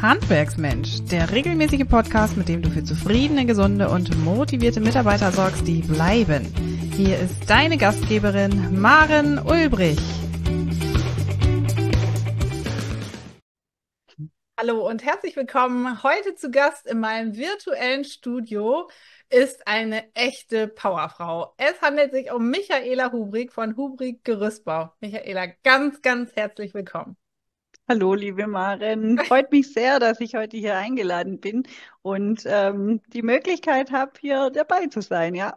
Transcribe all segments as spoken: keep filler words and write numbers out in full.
Handwerksmensch, der regelmäßige Podcast, mit dem du für zufriedene, gesunde und motivierte Mitarbeiter sorgst, die bleiben. Hier ist deine Gastgeberin Maren Ulbrich. Hallo und herzlich willkommen. Heute zu Gast in meinem virtuellen Studio ist eine echte Powerfrau. Es handelt sich um Michaela Hubrig von Hubrig Gerüstbau. Michaela, ganz, ganz herzlich willkommen. Hallo, liebe Maren. Freut mich sehr, dass ich heute hier eingeladen bin und ähm, die Möglichkeit habe, hier dabei zu sein, ja.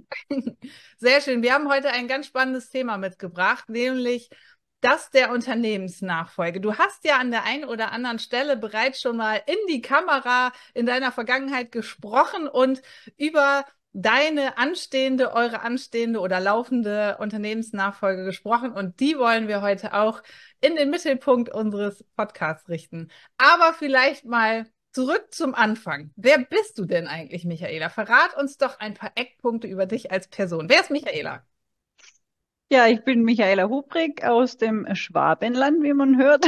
Sehr schön. Wir haben heute ein ganz spannendes Thema mitgebracht, nämlich das der Unternehmensnachfolge. Du hast ja an der einen oder anderen Stelle bereits schon mal in die Kamera in deiner Vergangenheit gesprochen und über deine anstehende, eure anstehende oder laufende Unternehmensnachfolge gesprochen. Und die wollen wir heute auch in den Mittelpunkt unseres Podcasts richten. Aber vielleicht mal zurück zum Anfang. Wer bist du denn eigentlich, Michaela? Verrat uns doch ein paar Eckpunkte über dich als Person. Wer ist Michaela? Ja, ich bin Michaela Hubrig aus dem Schwabenland, wie man hört.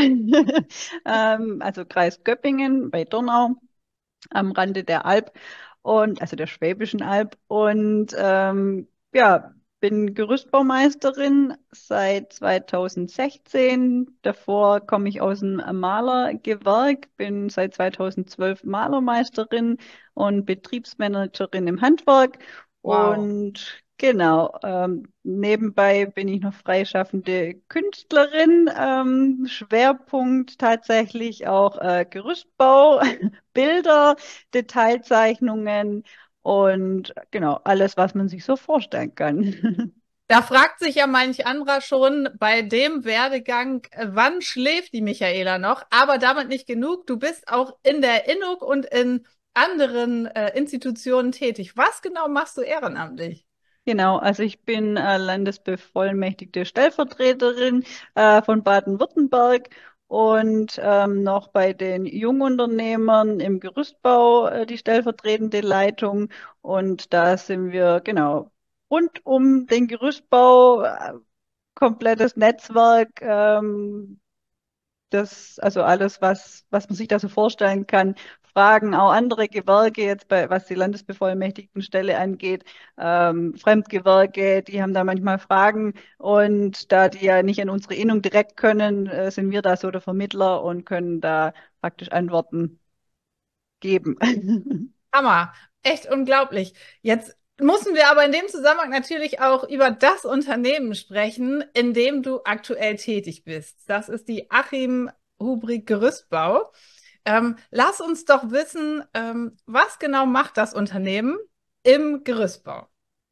ähm, also Kreis Göppingen bei Donau am Rande der Alp und also der Schwäbischen Alb. Und ähm, ja, bin Gerüstbaumeisterin seit zweitausendsechzehn. Davor komme ich aus dem Malergewerk, bin seit zweitausendzwölf Malermeisterin und Betriebsmanagerin im Handwerk. Wow. Und genau, ähm, nebenbei bin ich noch freischaffende Künstlerin. Ähm, Schwerpunkt tatsächlich auch äh, Gerüstbau, Bilder, Detailzeichnungen und genau alles, was man sich so vorstellen kann. Da fragt sich ja manch anderer schon bei dem Werdegang, äh, wann schläft die Michaela noch? Aber damit nicht genug. Du bist auch in der Innung und in anderen äh, Institutionen tätig. Was genau machst du ehrenamtlich? Genau, also ich bin äh, landesbevollmächtigte Stellvertreterin äh, von Baden-Württemberg und ähm, noch bei den Jungunternehmern im Gerüstbau äh, die stellvertretende Leitung. Und da sind wir genau rund um den Gerüstbau, äh, komplettes Netzwerk, ähm, das, also alles, was, was man sich da so vorstellen kann, Fragen auch andere Gewerke, jetzt bei, was die Landesbevollmächtigtenstelle angeht, ähm, Fremdgewerke, die haben da manchmal Fragen und da die ja nicht an unsere Innung direkt können, äh, sind wir da so der Vermittler und können da praktisch Antworten geben. Hammer. Echt unglaublich. Jetzt müssen wir aber in dem Zusammenhang natürlich auch über das Unternehmen sprechen, in dem du aktuell tätig bist. Das ist die Achim Hubrig Gerüstbau. Ähm, lass uns doch wissen, ähm, was genau macht das Unternehmen im Gerüstbau?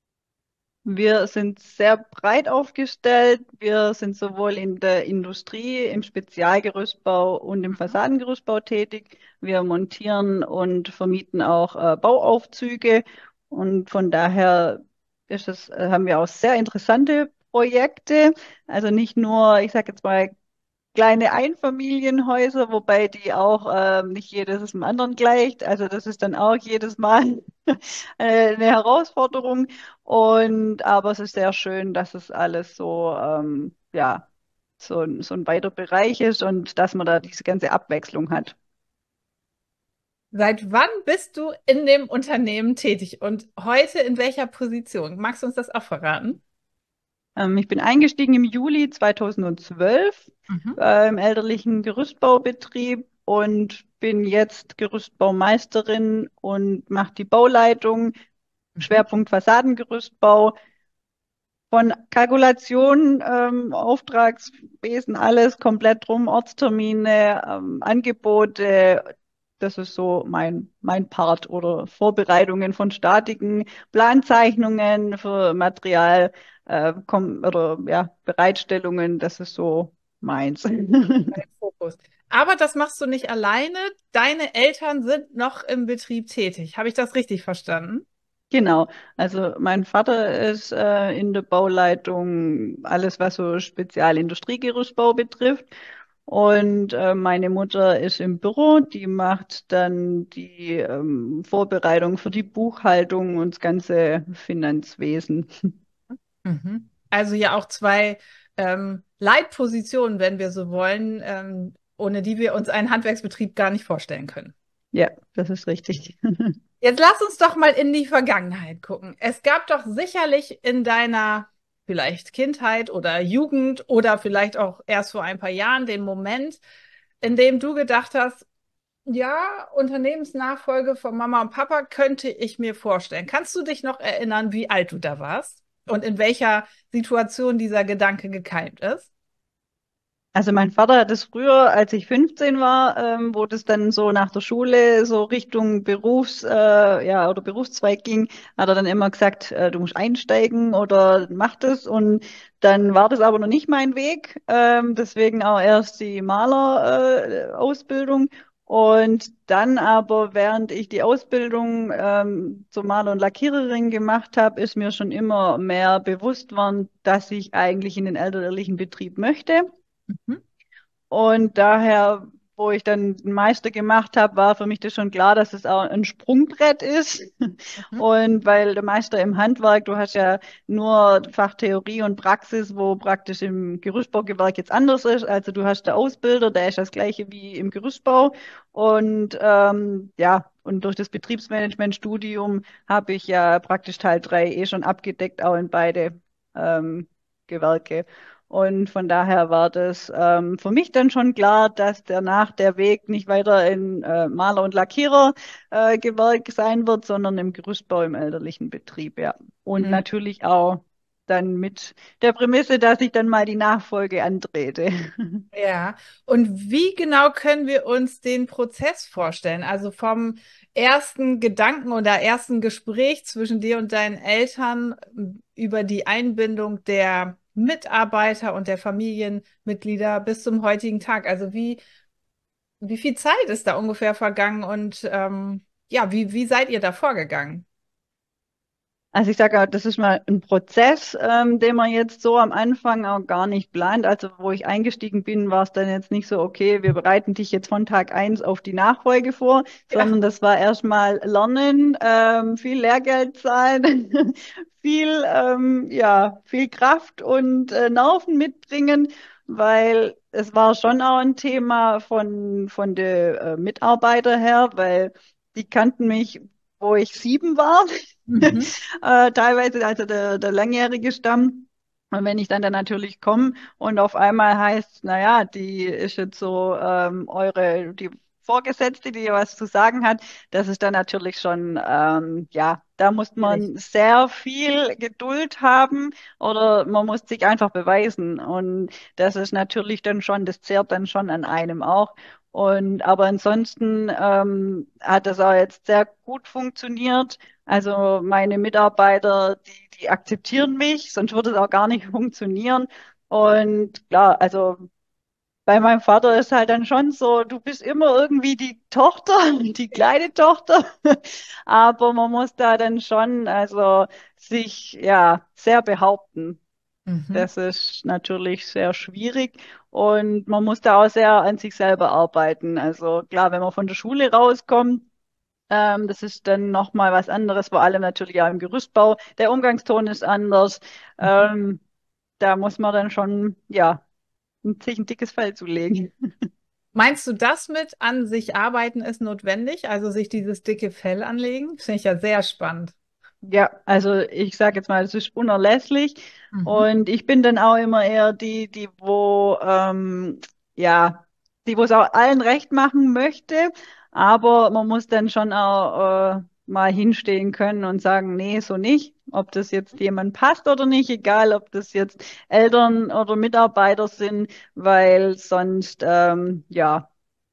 Wir sind sehr breit aufgestellt. Wir sind sowohl in der Industrie, im Spezialgerüstbau und im Mhm. Fassadengerüstbau tätig. Wir montieren und vermieten auch äh, Bauaufzüge. Und von daher ist es, äh, haben wir auch sehr interessante Projekte. Also nicht nur, ich sage jetzt mal, kleine Einfamilienhäuser, wobei die auch ähm, nicht jedes ist dem anderen gleicht. Also das ist dann auch jedes Mal äh, eine Herausforderung. Und aber es ist sehr schön, dass es alles so ähm, ja so, ein- so ein weiter Bereich ist und dass man da diese ganze Abwechslung hat. Seit wann bist du in dem Unternehmen tätig und heute in welcher Position? Magst du uns das auch verraten? Ähm, ich bin eingestiegen im Juli zweitausendzwölf Mhm. äh, im elterlichen Gerüstbaubetrieb und bin jetzt Gerüstbaumeisterin und mache die Bauleitung. Mhm. Schwerpunkt Fassadengerüstbau, von Kalkulation, ähm, Auftragswesen, alles komplett drum, Ortstermine, ähm, Angebote. Das ist so mein, mein Part oder Vorbereitungen von Statiken, Planzeichnungen für Material, äh, kom oder ja, Bereitstellungen. Das ist so meins. Fokus. Aber das machst du nicht alleine. Deine Eltern sind noch im Betrieb tätig. Habe ich das richtig verstanden? Genau, also mein Vater ist äh, in der Bauleitung, alles was so Spezialindustriegerüstbau betrifft. Und äh, meine Mutter ist im Büro, die macht dann die ähm, Vorbereitung für die Buchhaltung und das ganze Finanzwesen. Mhm. Also ja auch zwei ähm, Leitpositionen, wenn wir so wollen. Ähm, ohne die wir uns einen Handwerksbetrieb gar nicht vorstellen können. Ja, das ist richtig. Jetzt lass uns doch mal in die Vergangenheit gucken. Es gab doch sicherlich in deiner vielleicht Kindheit oder Jugend oder vielleicht auch erst vor ein paar Jahren den Moment, in dem du gedacht hast, ja, Unternehmensnachfolge von Mama und Papa könnte ich mir vorstellen. Kannst du dich noch erinnern, wie alt du da warst und in welcher Situation dieser Gedanke gekeimt ist? Also mein Vater hat es früher, als ich fünfzehn war, ähm, wo das dann so nach der Schule so Richtung Berufs, äh, ja, oder Berufszweig ging, hat er dann immer gesagt, äh, du musst einsteigen oder mach das. Und dann war das aber noch nicht mein Weg. Ähm, deswegen auch erst die Maler, äh, Ausbildung. Und dann aber, während ich die Ausbildung ähm, zur Maler- und Lackiererin gemacht habe, ist mir schon immer mehr bewusst worden, dass ich eigentlich in den elterlichen Betrieb möchte. Mhm. Und daher, wo ich dann den Meister gemacht habe, war für mich das schon klar, dass es auch ein Sprungbrett ist. Mhm. Und weil der Meister im Handwerk, du hast ja nur Fachtheorie und Praxis, wo praktisch im Gerüstbaugewerk jetzt anders ist. Also du hast der Ausbilder, der ist das gleiche wie im Gerüstbau. Und ähm, ja, und durch das Betriebsmanagementstudium habe ich ja praktisch Teil drei eh schon abgedeckt, auch in beide ähm, Gewerke. Und von daher war das ähm, für mich dann schon klar, dass danach der Weg nicht weiter in äh, Maler- und Lackierergewerk äh, sein wird, sondern im Gerüstbau im elterlichen Betrieb, ja. Und Mhm. natürlich auch dann mit der Prämisse, dass ich dann mal die Nachfolge antrete. Ja, und wie genau können wir uns den Prozess vorstellen? Also vom ersten Gedanken oder ersten Gespräch zwischen dir und deinen Eltern m, über die Einbindung der Mitarbeiter und der Familienmitglieder bis zum heutigen Tag. Also wie, wie viel Zeit ist da ungefähr vergangen und ähm, ja, wie, wie seid ihr da vorgegangen? Also ich sage, das ist mal ein Prozess, ähm, den man jetzt so am Anfang auch gar nicht plant. Also wo ich eingestiegen bin, war es dann jetzt nicht so, okay, wir bereiten dich jetzt von Tag eins auf die Nachfolge vor, Ja. sondern das war erstmal Lernen, ähm, viel Lehrgeld zahlen, viel, ähm, ja, viel Kraft und äh, Nerven mitbringen, weil es war schon auch ein Thema von, von der äh, Mitarbeiter her, weil die kannten mich, wo ich sieben war. Mhm. äh, teilweise, also der, der langjährige Stamm. Und wenn ich dann da natürlich komme und auf einmal heißt, naja, die ist jetzt so ähm, eure, die Vorgesetzte, die was zu sagen hat, das ist dann natürlich schon, ähm, ja, da muss Schwierig. man sehr viel Geduld haben oder man muss sich einfach beweisen. Und das ist natürlich dann schon, das zehrt dann schon an einem auch. Und aber ansonsten ähm, hat das auch jetzt sehr gut funktioniert. Also meine Mitarbeiter, die, die akzeptieren mich, sonst würde es auch gar nicht funktionieren. Und klar, also bei meinem Vater ist halt dann schon so, du bist immer irgendwie die Tochter, die kleine Tochter. Aber man muss da dann schon, also sich ja sehr behaupten. Mhm. Das ist natürlich sehr schwierig und man muss da auch sehr an sich selber arbeiten. Also klar, wenn man von der Schule rauskommt, ähm, das ist dann nochmal was anderes, vor allem natürlich auch im Gerüstbau. Der Umgangston ist anders. Mhm. Ähm, da muss man dann schon, ja, sich ein dickes Fell zulegen. Meinst du, das mit an sich arbeiten ist notwendig? Also sich dieses dicke Fell anlegen? Finde ich ja sehr spannend. Ja, also ich sage jetzt mal, es ist unerlässlich. Mhm. Und ich bin dann auch immer eher die, die wo, ähm, ja, die, wo es auch allen recht machen möchte. Aber man muss dann schon auch äh, mal hinstehen können und sagen, nee, so nicht. Ob das jetzt jemand passt oder nicht, egal ob das jetzt Eltern oder Mitarbeiter sind, weil sonst, ähm, ja,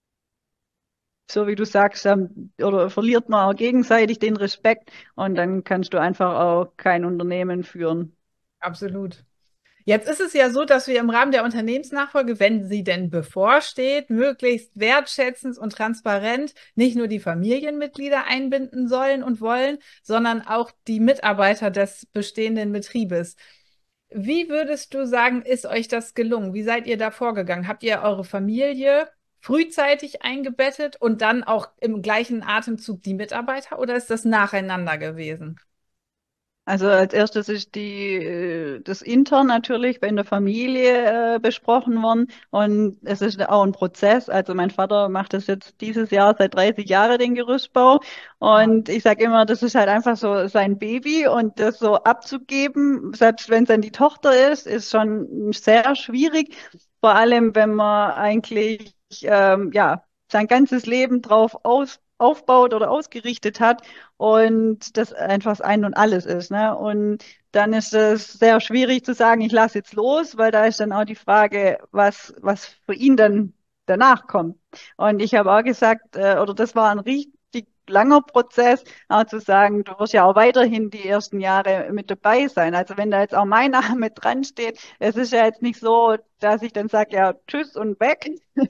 so wie du sagst, ähm, oder verliert man auch gegenseitig den Respekt und dann kannst du einfach auch kein Unternehmen führen. Absolut. Jetzt ist es ja so, dass wir im Rahmen der Unternehmensnachfolge, wenn sie denn bevorsteht, möglichst wertschätzend und transparent nicht nur die Familienmitglieder einbinden sollen und wollen, sondern auch die Mitarbeiter des bestehenden Betriebes. Wie würdest du sagen, ist euch das gelungen? Wie seid ihr da vorgegangen? Habt ihr eure Familie frühzeitig eingebettet und dann auch im gleichen Atemzug die Mitarbeiter oder ist das nacheinander gewesen? Also als erstes ist die, äh, das intern natürlich bei in der Familie äh, besprochen worden und es ist auch ein Prozess. Also mein Vater macht das jetzt dieses Jahr seit dreißig Jahren, den Gerüstbau, Wow. und ich sage immer, das ist halt einfach so sein Baby, und das so abzugeben, selbst wenn es dann die Tochter ist, ist schon sehr schwierig. Vor allem, wenn man eigentlich ähm, ja sein ganzes Leben drauf aus aufbaut oder ausgerichtet hat und das einfach das Ein und Alles ist, ne? Und dann ist es sehr schwierig zu sagen, ich lasse jetzt los, weil da ist dann auch die Frage, was, was für ihn dann danach kommt. Und ich habe auch gesagt, äh, oder das war ein richtig langer Prozess, auch zu sagen, du wirst ja auch weiterhin die ersten Jahre mit dabei sein. Also wenn da jetzt auch mein Name dran steht, es ist ja jetzt nicht so, dass ich dann sage, ja, tschüss und weg.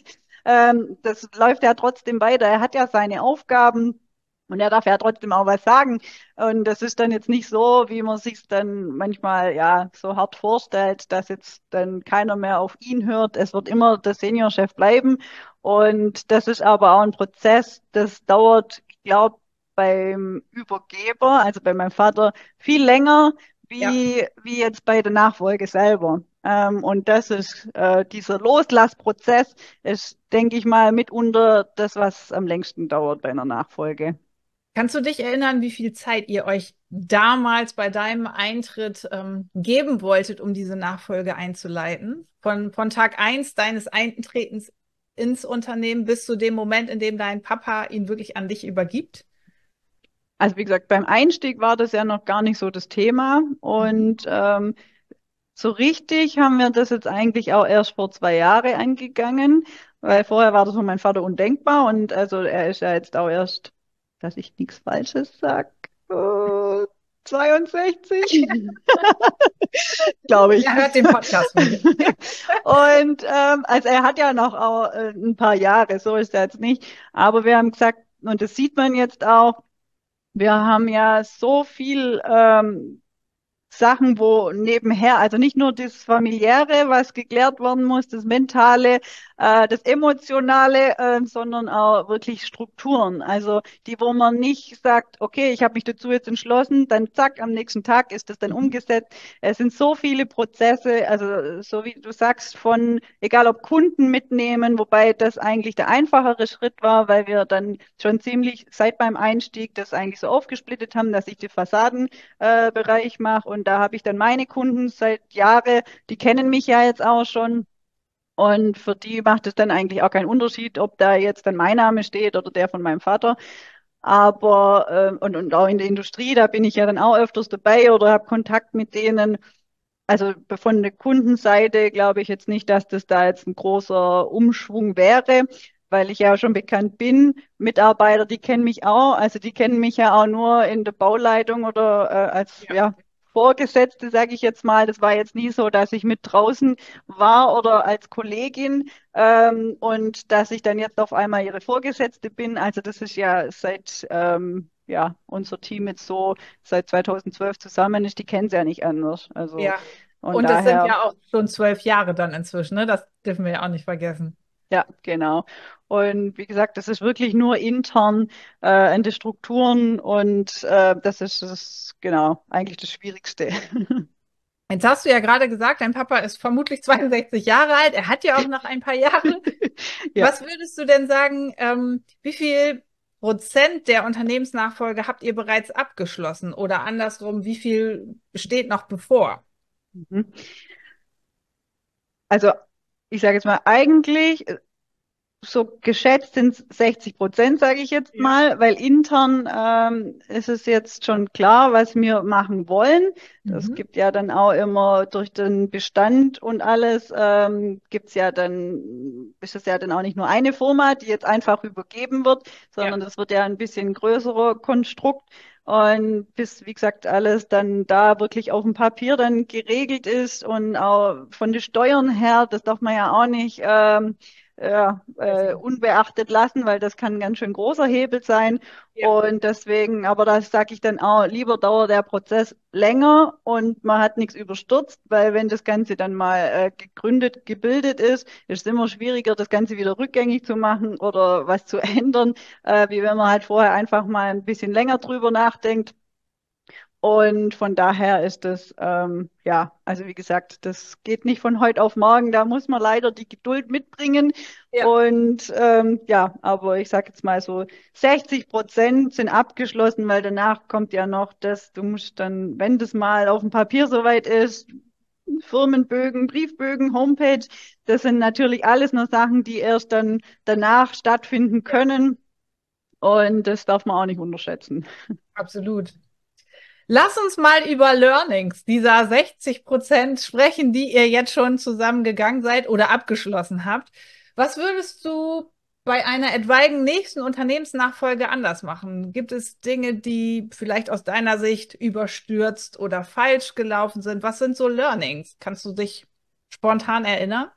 Ähm, das läuft ja trotzdem weiter. Er hat ja seine Aufgaben. Und er darf ja trotzdem auch was sagen. Und das ist dann jetzt nicht so, wie man sich dann manchmal ja so hart vorstellt, dass jetzt dann keiner mehr auf ihn hört. Es wird immer der Seniorchef bleiben. Und das ist aber auch ein Prozess, das dauert, ich glaube, beim Übergeber, also bei meinem Vater, viel länger Ja. wie, wie jetzt bei der Nachfolge selber. Ähm, und das ist äh, dieser Loslassprozess ist, denke ich mal, mitunter das, was am längsten dauert bei einer Nachfolge. Kannst du dich erinnern, wie viel Zeit ihr euch damals bei deinem Eintritt ähm, geben wolltet, um diese Nachfolge einzuleiten? Von, von Tag eins deines Eintretens ins Unternehmen bis zu dem Moment, in dem dein Papa ihn wirklich an dich übergibt? Also wie gesagt, beim Einstieg war das ja noch gar nicht so das Thema, Mhm. und ähm, so richtig haben wir das jetzt eigentlich auch erst vor zwei Jahren angegangen, Ja. weil vorher war das für meinen Vater undenkbar, und also er ist ja jetzt auch erst, dass ich nichts Falsches sag, äh, zweiundsechzig, glaube ich. Er hört den Podcast mit. Und ähm, also er hat ja noch auch, äh, ein paar Jahre, so ist er jetzt nicht. Aber wir haben gesagt, und das sieht man jetzt auch, wir haben ja so viel ähm, Sachen, wo nebenher, also nicht nur das Familiäre, was geklärt werden muss, das Mentale, äh, das Emotionale, äh, sondern auch wirklich Strukturen. Also die, wo man nicht sagt, okay, ich habe mich dazu jetzt entschlossen, dann zack, am nächsten Tag ist das dann Mhm. umgesetzt. Es sind so viele Prozesse, also so wie du sagst, von, egal ob Kunden mitnehmen, wobei das eigentlich der einfachere Schritt war, weil wir dann schon ziemlich seit beim Einstieg das eigentlich so aufgesplittet haben, dass ich die Fassaden äh, Bereich mache. Und da habe ich dann meine Kunden seit Jahren, die kennen mich ja jetzt auch schon. Und für die macht es dann eigentlich auch keinen Unterschied, ob da jetzt dann mein Name steht oder der von meinem Vater. Aber, äh, und, und auch in der Industrie, da bin ich ja dann auch öfters dabei oder habe Kontakt mit denen. Also von der Kundenseite glaube ich jetzt nicht, dass das da jetzt ein großer Umschwung wäre, weil ich ja schon bekannt bin. Mitarbeiter, die kennen mich auch, also die kennen mich ja auch nur in der Bauleitung oder äh, als Ja. ja Vorgesetzte, sage ich jetzt mal. Das war jetzt nie so, dass ich mit draußen war oder als Kollegin, ähm, und dass ich dann jetzt auf einmal ihre Vorgesetzte bin. Also das ist ja seit ähm, ja unser Team jetzt so seit zweitausendzwölf zusammen ist, die kennen sie ja nicht anders. Also Ja. und Und das sind daher, ja auch schon zwölf Jahre dann inzwischen, ne? Das dürfen wir ja auch nicht vergessen. ja, genau. Und wie gesagt, das ist wirklich nur intern äh, in den Strukturen, und äh, das ist das, genau, eigentlich das Schwierigste. Jetzt hast du ja gerade gesagt, dein Papa ist vermutlich zweiundsechzig Jahre alt. Er hat ja auch noch ein paar Jahre. Ja. Was würdest du denn sagen, ähm, wie viel Prozent der Unternehmensnachfolge habt ihr bereits abgeschlossen? Oder andersrum, wie viel steht noch bevor? Mhm. Also ich sage jetzt mal, eigentlich so geschätzt sind es sechzig Prozent, sage ich jetzt Ja, mal, weil intern ähm, ist es jetzt schon klar, was wir machen wollen. Das mhm. gibt ja dann auch immer durch den Bestand und alles, ähm, gibt's ja dann, ist es ja dann auch nicht nur eine Firma, die jetzt einfach übergeben wird, Ja, sondern das wird ja ein bisschen größerer Konstrukt. Und bis, wie gesagt, alles dann da wirklich auf dem Papier dann geregelt ist und auch von den Steuern her, das darf man ja auch nicht ähm, ja, äh, vergessen. unbeachtet lassen, weil das kann ein ganz schön großer Hebel sein. Ja, Und deswegen, aber das sage ich dann auch, lieber dauert der Prozess länger und man hat nichts überstürzt, weil wenn das Ganze dann mal äh, gegründet, gebildet ist, ist es immer schwieriger, das Ganze wieder rückgängig zu machen oder was zu ändern, äh, wie wenn man halt vorher einfach mal ein bisschen länger drüber nachdenkt. Und von daher ist das, ähm, ja, also wie gesagt, das geht nicht von heute auf morgen. Da muss man leider die Geduld mitbringen. Ja, Und ähm, ja, aber ich sage jetzt mal so, sechzig Prozent sind abgeschlossen, weil danach kommt ja noch das, du musst dann, wenn das mal auf dem Papier soweit ist, Firmenbögen, Briefbögen, Homepage, das sind natürlich alles nur Sachen, die erst dann danach stattfinden ja, können. Und das darf man auch nicht unterschätzen. absolut. Lass uns mal über Learnings dieser sechzig Prozent sprechen, die ihr jetzt schon zusammengegangen seid oder abgeschlossen habt. Was würdest du bei einer etwaigen nächsten Unternehmensnachfolge anders machen? Gibt es Dinge, die vielleicht aus deiner Sicht überstürzt oder falsch gelaufen sind? Was sind so Learnings? Kannst du dich spontan erinnern?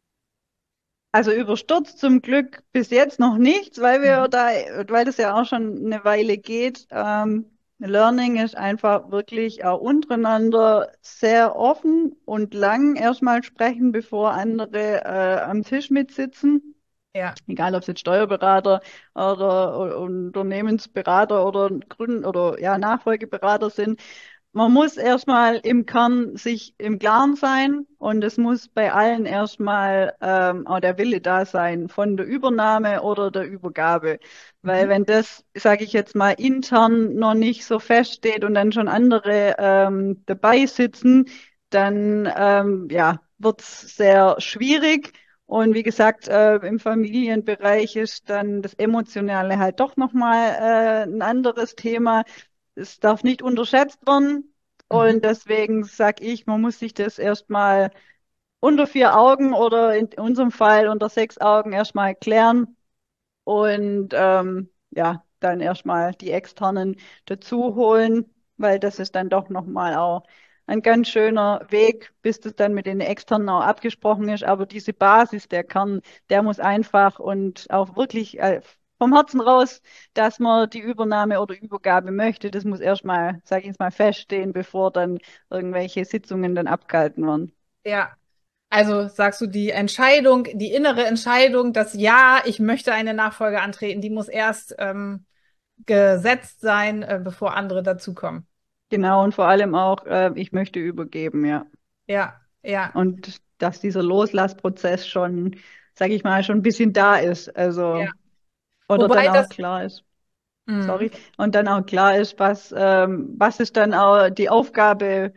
Also überstürzt zum Glück bis jetzt noch nichts, weil wir Mhm. da, weil das ja auch schon eine Weile geht. Ähm, Learning ist einfach wirklich auch untereinander sehr offen und lang erstmal sprechen, bevor andere äh, am Tisch mitsitzen. Ja. Egal, ob es jetzt Steuerberater oder Unternehmensberater oder Gründen oder ja, Nachfolgeberater sind. Man muss erstmal im Kern sich im Klaren sein und es muss bei allen erstmal ähm, auch der Wille da sein von der Übernahme oder der Übergabe. Weil Mhm. wenn das, sage ich jetzt mal, intern noch nicht so feststeht und dann schon andere ähm, dabei sitzen, dann ähm, ja, wird es sehr schwierig. Und wie gesagt, äh, im Familienbereich ist dann das Emotionale halt doch nochmal äh, ein anderes Thema. Es darf nicht unterschätzt werden. Mhm. Und deswegen sage ich, man muss sich das erstmal unter vier Augen oder in unserem Fall unter sechs Augen erstmal klären und ähm, ja, dann erstmal die externen dazu holen, weil das ist dann doch nochmal auch ein ganz schöner Weg, bis das dann mit den externen auch abgesprochen ist. Aber diese Basis, der Kern, der muss einfach und auch wirklich äh, vom Herzen raus, dass man die Übernahme oder Übergabe möchte, das muss erstmal, sage ich jetzt mal, feststehen, bevor dann irgendwelche Sitzungen dann abgehalten werden. Ja. Also sagst du, die Entscheidung, die innere Entscheidung, dass ja, ich möchte eine Nachfolge antreten, die muss erst ähm, gesetzt sein, äh, bevor andere dazukommen. Genau, und vor allem auch, äh, ich möchte übergeben, ja. Ja, ja, Und dass dieser Loslassprozess schon, sage ich mal, schon ein bisschen da ist. ja. Also, oder dann Wobei auch das, klar ist, mh, sorry, und dann auch klar ist, was, ähm, was ist dann auch die Aufgabe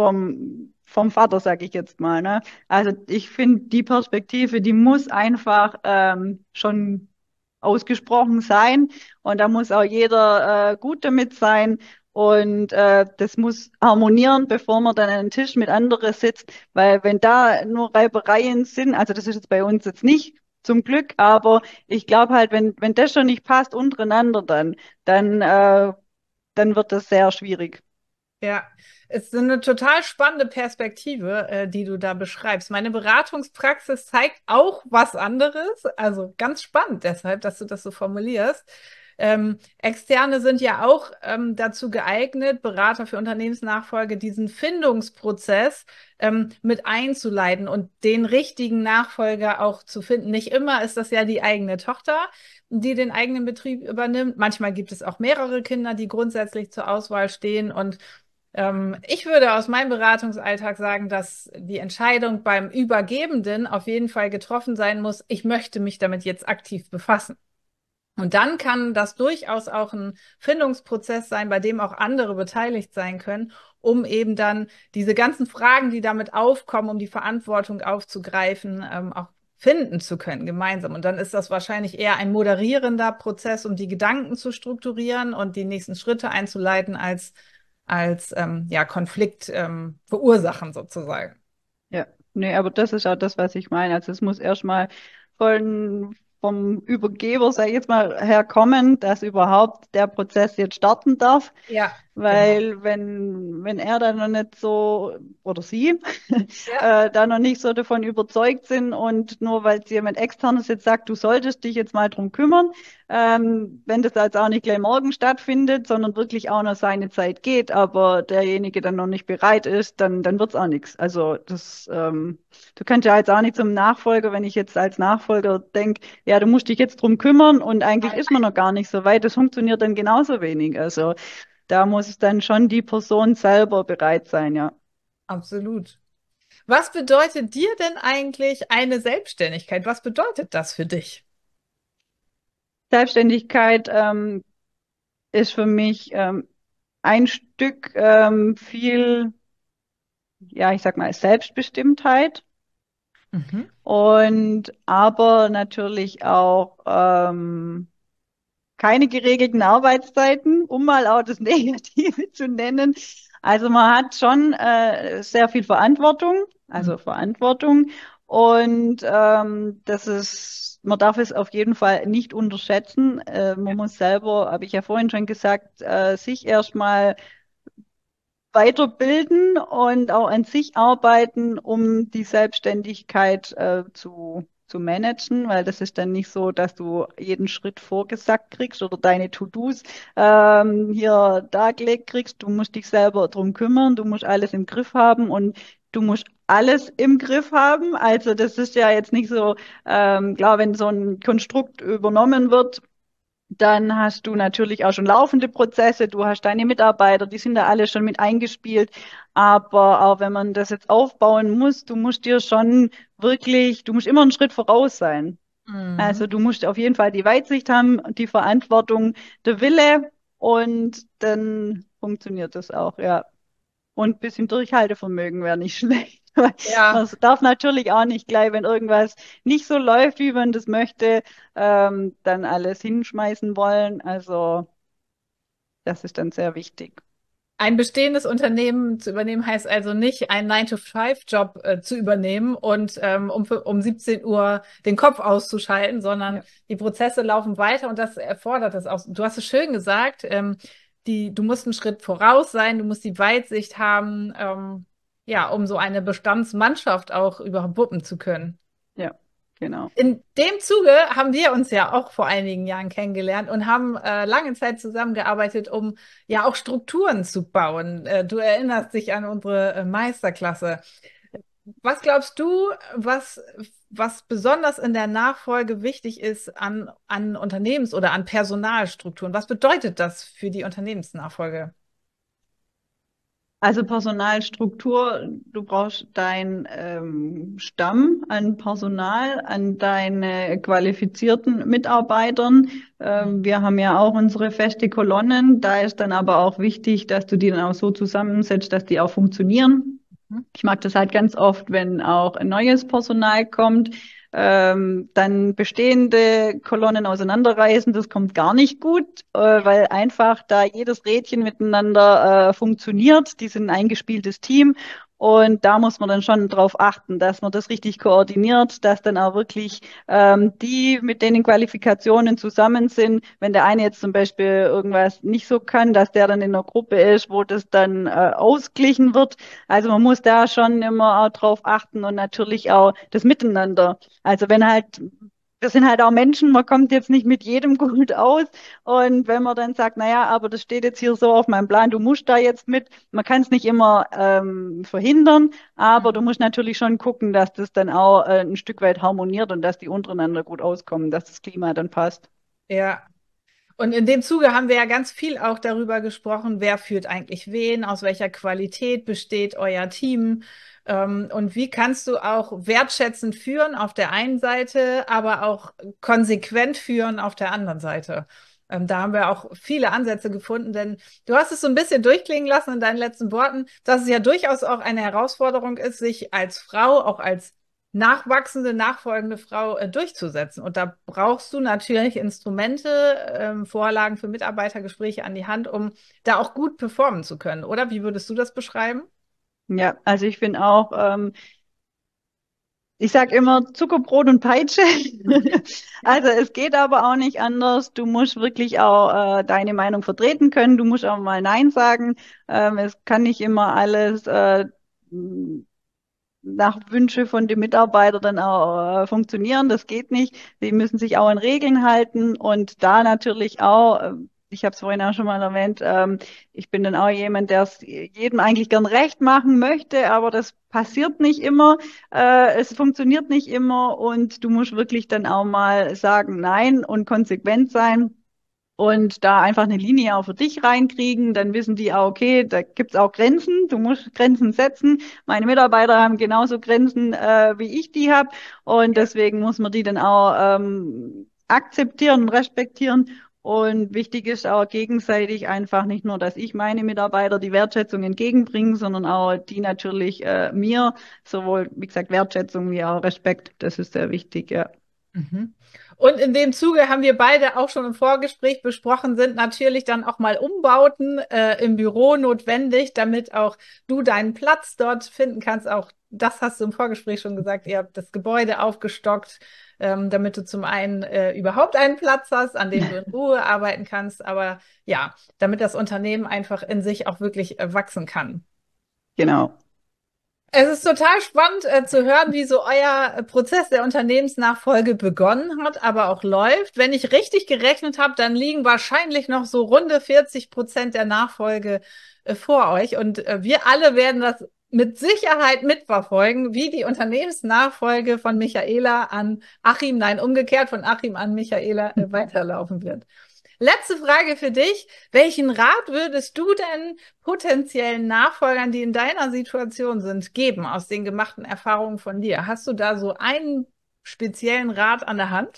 vom, vom Vater, sage ich jetzt mal. Ne? Also ich finde, die Perspektive, die muss einfach ähm, schon ausgesprochen sein und da muss auch jeder äh, gut damit sein. Und äh, das muss harmonieren, bevor man dann an den Tisch mit anderen sitzt, weil wenn da nur Reibereien sind, also das ist jetzt bei uns jetzt nicht zum Glück, aber ich glaube halt, wenn, wenn das schon nicht passt untereinander dann, dann, äh, dann wird das sehr schwierig. ja, es ist eine total spannende Perspektive, äh, die du da beschreibst. Meine Beratungspraxis zeigt auch was anderes. Also ganz spannend deshalb, dass du das so formulierst. Ähm, Externe sind ja auch ähm, dazu geeignet, Berater für Unternehmensnachfolge, diesen Findungsprozess ähm, mit einzuleiten und den richtigen Nachfolger auch zu finden. Nicht immer ist das ja die eigene Tochter, die den eigenen Betrieb übernimmt. Manchmal gibt es auch mehrere Kinder, die grundsätzlich zur Auswahl stehen. Und ähm, ich würde aus meinem Beratungsalltag sagen, dass die Entscheidung beim Übergebenden auf jeden Fall getroffen sein muss, ich möchte mich damit jetzt aktiv befassen. Und dann kann das durchaus auch ein Findungsprozess sein, bei dem auch andere beteiligt sein können, um eben dann diese ganzen Fragen, die damit aufkommen, um die Verantwortung aufzugreifen, ähm, auch finden zu können, gemeinsam. Und dann ist das wahrscheinlich eher ein moderierender Prozess, um die Gedanken zu strukturieren und die nächsten Schritte einzuleiten, als, als ähm, ja, Konflikt ähm, verursachen sozusagen. Ja, nee, aber das ist auch das, was ich meine. Also es muss erstmal von, vom Übergeber, sag ich jetzt mal, herkommen, dass überhaupt der Prozess jetzt starten darf. Ja, genau. Weil wenn, wenn er dann noch nicht so, oder sie, Ja, äh, da noch nicht so davon überzeugt sind und nur weil es jemand externes jetzt sagt, du solltest dich jetzt mal drum kümmern, ähm, wenn das also auch nicht gleich morgen stattfindet, sondern wirklich auch noch seine Zeit geht, aber derjenige dann noch nicht bereit ist, dann, dann wird's auch nichts. Also das, ähm, du kannst ja jetzt auch nicht zum Nachfolger, wenn ich jetzt als Nachfolger denke, ja, du musst dich jetzt drum kümmern und eigentlich ist man noch gar nicht so weit, das funktioniert dann genauso wenig. Also da muss es dann schon die Person selber bereit sein, ja. Absolut. Was bedeutet dir denn eigentlich eine Selbstständigkeit? Was bedeutet das für dich? Selbstständigkeit ähm, ist für mich ähm, ein Stück ähm, viel, ja, ich sag mal, Selbstbestimmtheit Mhm. und aber natürlich auch ähm, keine geregelten Arbeitszeiten, um mal auch das Negative zu nennen. Also man hat schon äh, sehr viel Verantwortung, also Verantwortung. Und ähm, das ist, man darf es auf jeden Fall nicht unterschätzen. Äh, man muss selber, habe ich ja vorhin schon gesagt, äh, sich erstmal weiterbilden und auch an sich arbeiten, um die Selbstständigkeit äh, zu, zu managen, weil das ist dann nicht so, dass du jeden Schritt vorgesagt kriegst oder deine To-Dos ähm, hier dargelegt kriegst. Du musst dich selber drum kümmern, du musst alles im Griff haben und du musst alles im Griff haben. Also das ist ja jetzt nicht so, ähm, klar, wenn so ein Konstrukt übernommen wird, dann hast du natürlich auch schon laufende Prozesse, du hast deine Mitarbeiter, die sind da alle schon mit eingespielt. Aber auch wenn man das jetzt aufbauen muss, du musst dir schon wirklich, du musst immer einen Schritt voraus sein. Also Mhm. du musst auf jeden Fall die Weitsicht haben, die Verantwortung, der Wille und dann funktioniert das auch, ja. Und ein bisschen Durchhaltevermögen wäre nicht schlecht. Ja, Man darf natürlich auch nicht gleich, wenn irgendwas nicht so läuft, wie man das möchte, ähm, dann alles hinschmeißen wollen. Also das ist dann sehr wichtig. ein bestehendes Unternehmen zu übernehmen heißt also nicht, einen nine to five job äh, zu übernehmen und ähm, um, fü- um siebzehn Uhr den Kopf auszuschalten, sondern Ja, die Prozesse laufen weiter und das erfordert es auch. Du hast es schön gesagt, ähm, die, du musst einen Schritt voraus sein, du musst die Weitsicht haben, ähm, ja, um so eine Bestandsmannschaft auch überhaupt wuppen zu können. ja, genau. In dem Zuge haben wir uns ja auch vor einigen Jahren kennengelernt und haben äh, lange Zeit zusammengearbeitet, um ja auch Strukturen zu bauen. Äh, du erinnerst dich an unsere äh, Meisterklasse. Was glaubst du, was, was besonders in der Nachfolge wichtig ist an, an Unternehmens- oder an Personalstrukturen? Was bedeutet das für die Unternehmensnachfolge? Also Personalstruktur, du brauchst deinen ähm, Stamm an Personal, an deine qualifizierten Mitarbeitern. Ähm, wir haben ja auch unsere feste Kolonnen. Da ist dann aber auch wichtig, dass du die dann auch so zusammensetzt, dass die auch funktionieren. Mhm. Ich mag das halt ganz oft, wenn auch ein neues Personal kommt, ähm, dann bestehende Kolonnen auseinanderreißen. Das kommt gar nicht gut, äh, weil einfach da jedes Rädchen miteinander äh, funktioniert. Die sind ein eingespieltes Team. Und da muss man dann schon drauf achten, dass man das richtig koordiniert, dass dann auch wirklich ähm, die mit denen Qualifikationen zusammen sind. Wenn der eine jetzt zum Beispiel irgendwas nicht so kann, dass der dann in einer Gruppe ist, wo das dann äh, ausgeglichen wird. Also man muss da schon immer auch drauf achten und natürlich auch das Miteinander. Also wenn halt, wir sind halt auch Menschen, man kommt jetzt nicht mit jedem gut aus. Und wenn man dann sagt, naja, aber das steht jetzt hier so auf meinem Plan, du musst da jetzt mit, man kann es nicht immer ähm, verhindern, aber du musst natürlich schon gucken, dass das dann auch äh, ein Stück weit harmoniert und dass die untereinander gut auskommen, dass das Klima dann passt. Ja. Und in dem Zuge haben wir ja ganz viel auch darüber gesprochen, wer führt eigentlich wen, aus welcher Qualität besteht euer Team, ähm, und wie kannst du auch wertschätzend führen auf der einen Seite, aber auch konsequent führen auf der anderen Seite. Ähm, da haben wir auch viele Ansätze gefunden, denn du hast es so ein bisschen durchklingen lassen in deinen letzten Worten, dass es ja durchaus auch eine Herausforderung ist, sich als Frau, auch als nachwachsende, nachfolgende Frau äh, durchzusetzen. Und da brauchst du natürlich Instrumente, ähm, Vorlagen für Mitarbeitergespräche an die Hand, um da auch gut performen zu können, oder? Wie würdest du das beschreiben? Ja, also ich finde auch, ähm, ich sag immer Zuckerbrot und Peitsche. Also es geht aber auch nicht anders. Du musst wirklich auch äh, deine Meinung vertreten können. Du musst auch mal Nein sagen. Ähm, es kann nicht immer alles äh, nach Wünsche von den Mitarbeitern dann auch äh, funktionieren. Das geht nicht. Sie müssen sich auch an Regeln halten und da natürlich auch, äh, ich habe es vorhin auch schon mal erwähnt, ähm, ich bin dann auch jemand, der es jedem eigentlich gern recht machen möchte, aber das passiert nicht immer. Äh, es funktioniert nicht immer und du musst wirklich dann auch mal sagen Nein und konsequent sein. und da einfach eine Linie auch für dich reinkriegen, dann wissen die auch, okay, da gibt's auch Grenzen, du musst Grenzen setzen. Meine Mitarbeiter haben genauso Grenzen, äh, wie ich die habe und deswegen muss man die dann auch ähm, akzeptieren und respektieren. Und wichtig ist auch gegenseitig einfach nicht nur, dass ich meine Mitarbeiter die Wertschätzung entgegenbringe, sondern auch die natürlich äh, mir, sowohl, wie gesagt, Wertschätzung wie auch Respekt. Das ist sehr wichtig, ja. Mhm. Und in dem Zuge haben wir beide auch schon im Vorgespräch besprochen, sind natürlich dann auch mal Umbauten äh, im Büro notwendig, damit auch du deinen Platz dort finden kannst. Auch das hast du im Vorgespräch schon gesagt. Ihr habt das Gebäude aufgestockt, ähm, damit du zum einen äh, überhaupt einen Platz hast, an dem du in Ruhe arbeiten kannst, aber ja, damit das Unternehmen einfach in sich auch wirklich äh, wachsen kann. Genau. Es ist total spannend äh, zu hören, wie so euer äh, Prozess der Unternehmensnachfolge begonnen hat, aber auch läuft. Wenn ich richtig gerechnet habe, dann liegen wahrscheinlich noch so runde vierzig Prozent der Nachfolge äh, vor euch. Und äh, wir alle werden das mit Sicherheit mitverfolgen, wie die Unternehmensnachfolge von Michaela an Achim, nein, umgekehrt von Achim an Michaela äh, weiterlaufen wird. Letzte Frage für dich. Welchen Rat würdest du denn potenziellen Nachfolgern, die in deiner Situation sind, geben aus den gemachten Erfahrungen von dir? Hast du da so einen speziellen Rat an der Hand?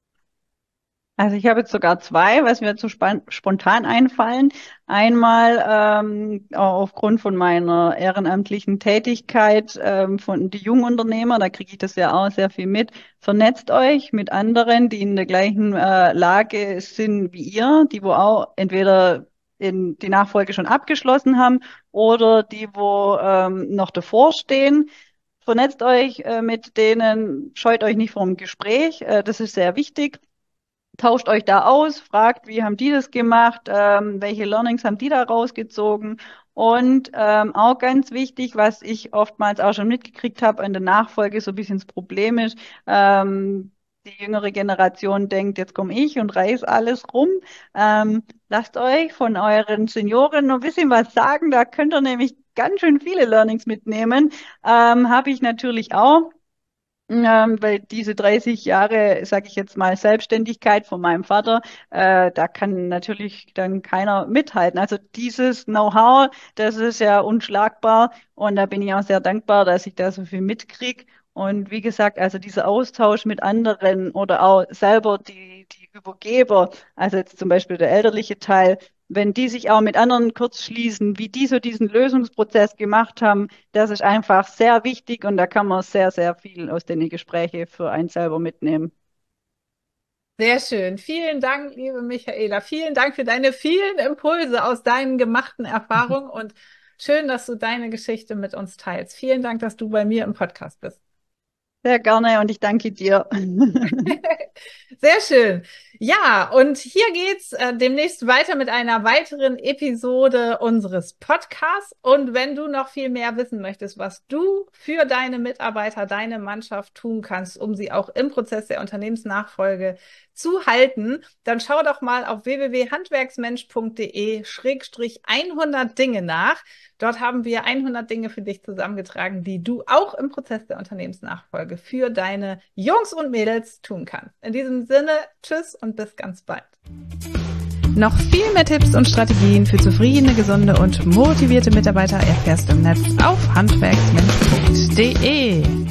Also ich habe jetzt sogar zwei, was mir jetzt so spontan einfallen. Einmal ähm, auch aufgrund von meiner ehrenamtlichen Tätigkeit ähm, von die Jungunternehmer, da kriege ich das ja auch sehr viel mit. Vernetzt euch mit anderen, die in der gleichen äh, Lage sind wie ihr, die wo auch entweder in die Nachfolge schon abgeschlossen haben oder die wo ähm, noch davor stehen. Vernetzt euch äh, mit denen, scheut euch nicht vom Gespräch, äh, das ist sehr wichtig. Tauscht euch da aus, fragt, wie haben die das gemacht, ähm, welche Learnings haben die da rausgezogen und ähm, auch ganz wichtig, was ich oftmals auch schon mitgekriegt habe an der Nachfolge, so ein bisschen das Problem ist, ähm, die jüngere Generation denkt, jetzt komme ich und reiß alles rum. Ähm, lasst euch von euren Senioren noch ein bisschen was sagen, da könnt ihr nämlich ganz schön viele Learnings mitnehmen. Ähm, habe ich natürlich auch. Ähm, weil diese dreißig Jahre, sage ich jetzt mal, Selbstständigkeit von meinem Vater, äh, da kann natürlich dann keiner mithalten. Also dieses Know-how, das ist ja unschlagbar und da bin ich auch sehr dankbar, dass ich da so viel mitkrieg. Und wie gesagt, also dieser Austausch mit anderen oder auch selber die, die Übergeber, also jetzt zum Beispiel der elterliche Teil, wenn die sich auch mit anderen kurz schließen, wie die so diesen Lösungsprozess gemacht haben, das ist einfach sehr wichtig und da kann man sehr, sehr viel aus den Gesprächen für einen selber mitnehmen. Sehr schön. Vielen Dank, liebe Michaela. Vielen Dank für deine vielen Impulse aus deinen gemachten Erfahrungen und schön, dass du deine Geschichte mit uns teilst. Vielen Dank, dass du bei mir im Podcast bist. Sehr gerne und ich danke dir. Sehr schön. Ja, und hier geht's äh, demnächst weiter mit einer weiteren Episode unseres Podcasts. Und wenn du noch viel mehr wissen möchtest, was du für deine Mitarbeiter, deine Mannschaft tun kannst, um sie auch im Prozess der Unternehmensnachfolge zu halten, dann schau doch mal auf w w w punkt handwerksmensch punkt de schrägstrich hundert Dinge nach. Dort haben wir hundert Dinge für dich zusammengetragen, die du auch im Prozess der Unternehmensnachfolge für deine Jungs und Mädels tun kannst. In diesem Sinne, tschüss und bis ganz bald. Noch viel mehr Tipps und Strategien für zufriedene, gesunde und motivierte Mitarbeiter erfährst du im Netz auf handwerksmensch punkt de.